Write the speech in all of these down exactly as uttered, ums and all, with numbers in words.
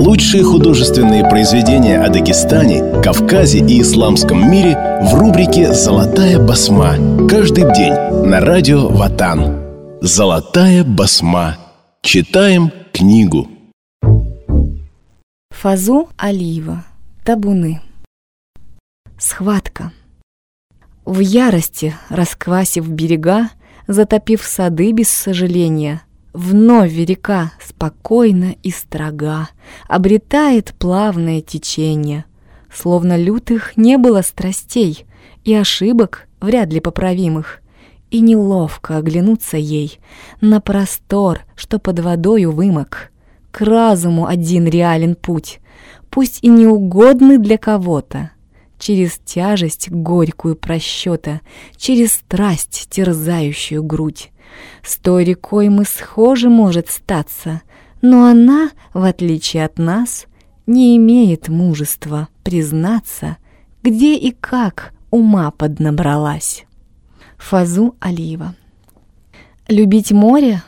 Лучшие художественные произведения о Дагестане, Кавказе и исламском мире в рубрике «Золотая басма». Каждый день на радио Ватан. «Золотая басма». Читаем книгу. Фазу Алиева. Табуны. Схватка. В ярости, расквасив берега, затопив сады без сожаления, вновь река спокойно и строга обретает плавное течение. Словно лютых не было страстей и ошибок вряд ли поправимых, и неловко оглянуться ей на простор, что под водою вымок. К разуму один реален путь, пусть и неугодный для кого-то, через тяжесть горькую просчета, через страсть, терзающую грудь. С той рекой мы схожи, может статься, но она, в отличие от нас, не имеет мужества признаться, где и как ума поднабралась. Фазу Алиева. Любить море?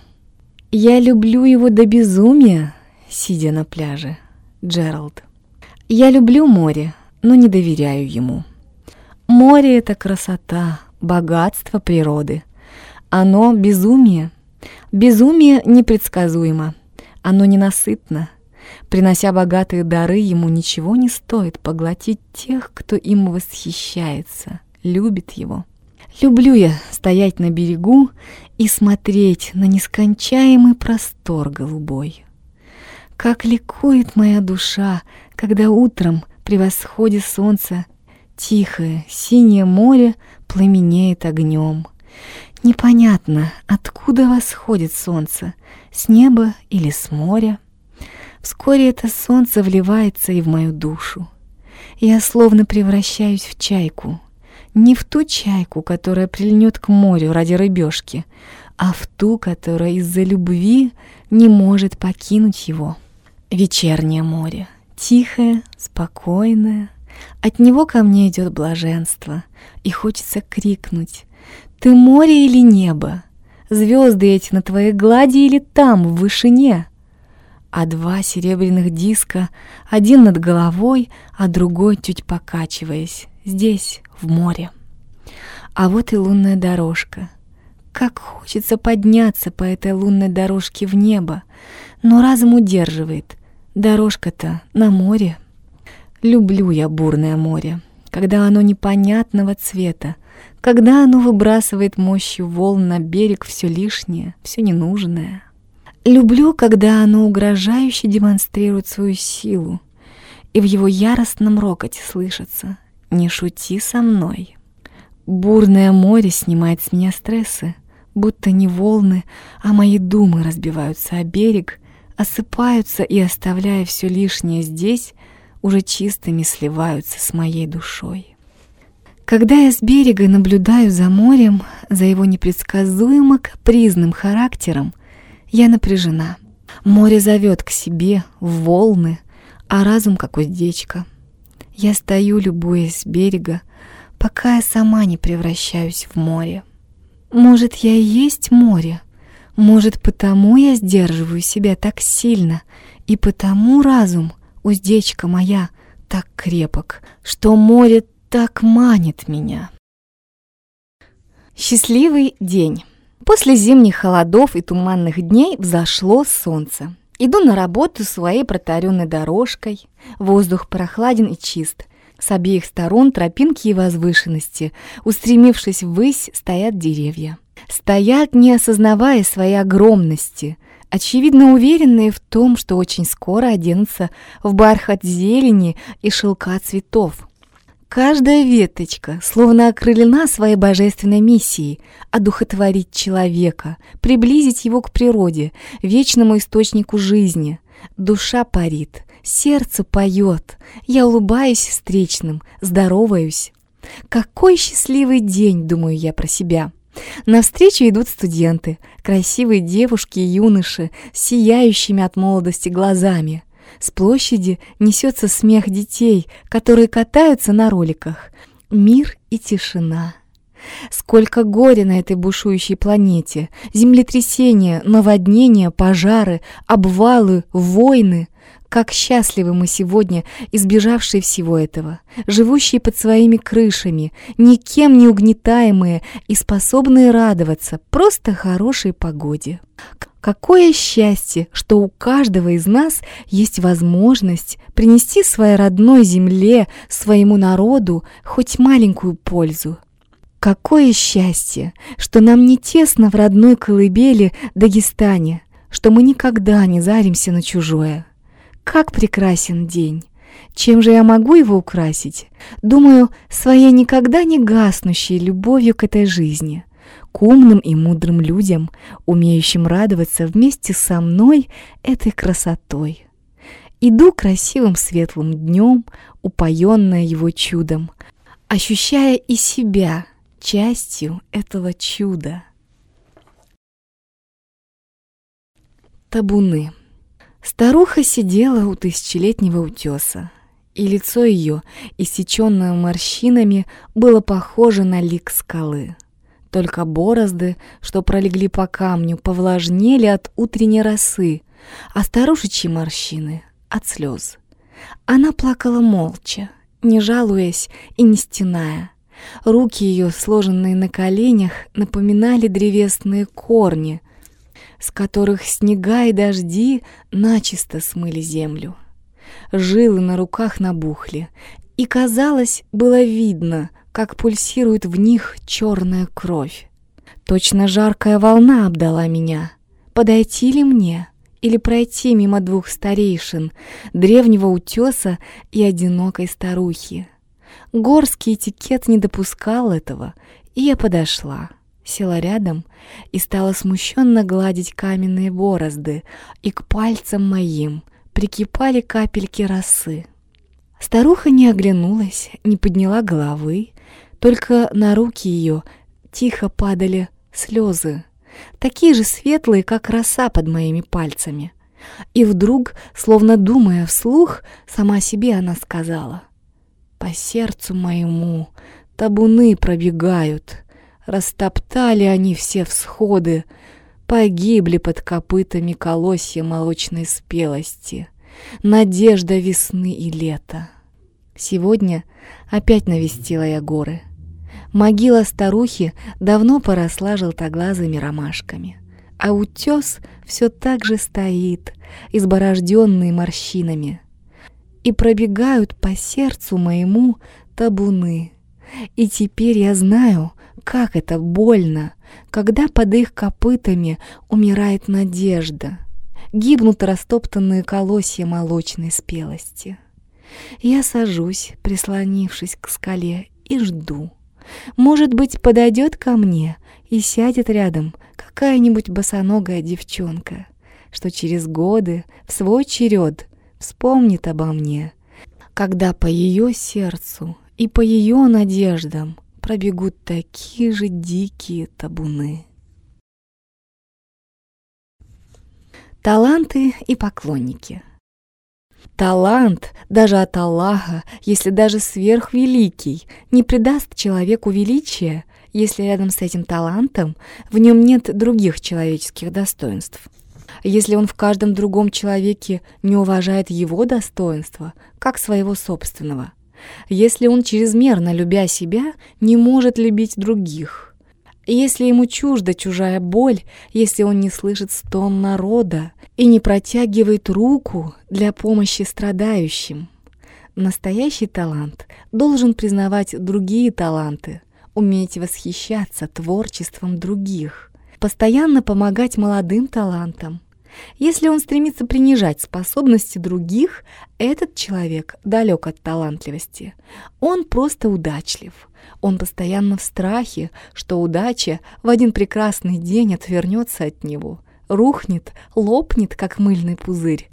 Я люблю его до безумия, сидя на пляже. Джеральд. Я люблю море, но не доверяю ему. Море — это красота, богатство природы. Оно — безумие. Безумие непредсказуемо. Оно ненасытно. Принося богатые дары, ему ничего не стоит поглотить тех, кто им восхищается, любит его. Люблю я стоять на берегу и смотреть на нескончаемый простор голубой. Как ликует моя душа, когда утром при восходе солнца тихое синее море пламенеет огнем. Непонятно, откуда восходит солнце, с неба или с моря. Вскоре это солнце вливается и в мою душу. Я словно превращаюсь в чайку. Не в ту чайку, которая прильнет к морю ради рыбешки, а в ту, которая из-за любви не может покинуть его. Вечернее море. Тихое, спокойное. От него ко мне идет блаженство, и хочется крикнуть: «Ты море или небо? Звезды эти на твоей глади или там, в вышине?» А два серебряных диска, один над головой, а другой чуть покачиваясь, здесь, в море. А вот и лунная дорожка. Как хочется подняться по этой лунной дорожке в небо, но разум удерживает. Дорожка-то на море. Люблю я бурное море, когда оно непонятного цвета, когда оно выбрасывает мощью волн на берег все лишнее, все ненужное. Люблю, когда оно угрожающе демонстрирует свою силу, и в его яростном рокоте слышится: «Не шути со мной». Бурное море снимает с меня стрессы, будто не волны, а мои думы разбиваются о берег, осыпаются и, оставляя все лишнее здесь, уже чистыми сливаются с моей душой. Когда я с берега наблюдаю за морем, за его непредсказуемо капризным характером, я напряжена. Море зовет к себе в волны, а разум как уздечка. Я стою, любуясь с берега, пока я сама не превращаюсь в море. Может, я и есть море? Может, потому я сдерживаю себя так сильно, и потому разум, уздечка моя, так крепок, что море так манит меня. Счастливый день. После зимних холодов и туманных дней взошло солнце. Иду на работу своей протаренной дорожкой. Воздух прохладен и чист. С обеих сторон тропинки и возвышенности. Устремившись ввысь, стоят деревья. Стоят, не осознавая своей огромности, очевидно уверенные в том, что очень скоро оденутся в бархат зелени и шелка цветов. Каждая веточка словно окрылена своей божественной миссией — одухотворить человека, приблизить его к природе, вечному источнику жизни. Душа парит, сердце поет, я улыбаюсь встречным, здороваюсь. Какой счастливый день, думаю я про себя. Навстречу идут студенты, красивые девушки и юноши с сияющими от молодости глазами. С площади несется смех детей, которые катаются на роликах. Мир и тишина. Сколько горя на этой бушующей планете, землетрясения, наводнения, пожары, обвалы, войны. Как счастливы мы сегодня, избежавшие всего этого, живущие под своими крышами, никем не угнетаемые и способные радоваться просто хорошей погоде. Какое счастье, что у каждого из нас есть возможность принести своей родной земле, своему народу хоть маленькую пользу. Какое счастье, что нам не тесно в родной колыбели Дагестане, что мы никогда не заримся на чужое. Как прекрасен день! Чем же я могу его украсить? Думаю, своей никогда не гаснущей любовью к этой жизни, к умным и мудрым людям, умеющим радоваться вместе со мной этой красотой. Иду красивым светлым днем, упоенная его чудом, ощущая и себя частью этого чуда. Табуны. Старуха сидела у тысячелетнего утеса, и лицо ее, иссеченное морщинами, было похоже на лик скалы. Только борозды, что пролегли по камню, повлажнели от утренней росы, а старушечьи морщины — от слез. Она плакала молча, не жалуясь и не стеная. Руки ее, сложенные на коленях, напоминали древесные корни, с которых снега и дожди начисто смыли землю. Жилы на руках набухли, и, казалось, было видно, как пульсирует в них черная кровь. Точно жаркая волна обдала меня. Подойти ли мне или пройти мимо двух старейшин, древнего утеса и одинокой старухи? Горский этикет не допускал этого, и я подошла. Села рядом и стала смущенно гладить каменные борозды, и к пальцам моим прикипали капельки росы. Старуха не оглянулась, не подняла головы, только на руки ее тихо падали слезы, такие же светлые, как роса под моими пальцами. И вдруг, словно думая вслух, сама себе она сказала: «По сердцу моему табуны пробегают». Растоптали они все всходы, погибли под копытами колосья молочной спелости, надежда весны и лета. Сегодня опять навестила я горы. Могила старухи давно поросла желтоглазыми ромашками, а утес все так же стоит, изборожденный морщинами. И пробегают по сердцу моему табуны. И теперь я знаю, как это больно, когда под их копытами умирает надежда, гибнут растоптанные колосья молочной спелости. Я сажусь, прислонившись к скале, и жду. Может быть, подойдет ко мне и сядет рядом какая-нибудь босоногая девчонка, что через годы, в свой черед, вспомнит обо мне, когда по ее сердцу и по ее надеждам пробегут такие же дикие табуны. Таланты и поклонники. Талант, даже от Аллаха, если даже сверхвеликий, не придаст человеку величия, если рядом с этим талантом в нем нет других человеческих достоинств. Если он в каждом другом человеке не уважает его достоинства, как своего собственного. Если он, чрезмерно любя себя, не может любить других. Если ему чужда чужая боль, если он не слышит стон народа и не протягивает руку для помощи страдающим. Настоящий талант должен признавать другие таланты, уметь восхищаться творчеством других, постоянно помогать молодым талантам. Если он стремится принижать способности других, этот человек далек от талантливости. Он просто удачлив. Он постоянно в страхе, что удача в один прекрасный день отвернется от него, рухнет, лопнет, как мыльный пузырь,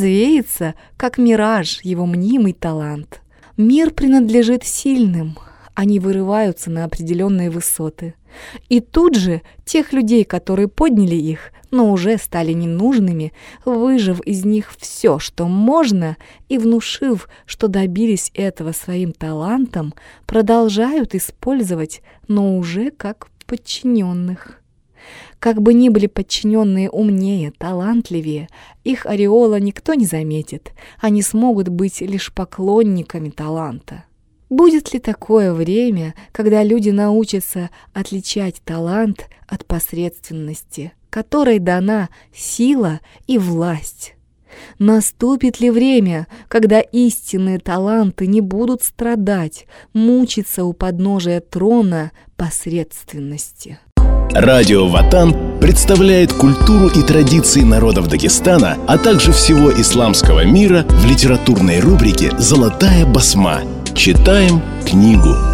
развеется, как мираж, его мнимый талант. Мир принадлежит сильным, они вырываются на определенные высоты. И тут же тех людей, которые подняли их, но уже стали ненужными, выжав из них все, что можно, и внушив, что добились этого своим талантом, продолжают использовать, но уже как подчиненных. Как бы ни были подчиненные умнее, талантливее, их ореола никто не заметит, они смогут быть лишь поклонниками таланта. Будет ли такое время, когда люди научатся отличать талант от посредственности, которой дана сила и власть? Наступит ли время, когда истинные таланты не будут страдать, мучиться у подножия трона посредственности? Радио Ватан представляет культуру и традиции народов Дагестана, а также всего исламского мира в литературной рубрике «Золотая басма». Читаем книгу.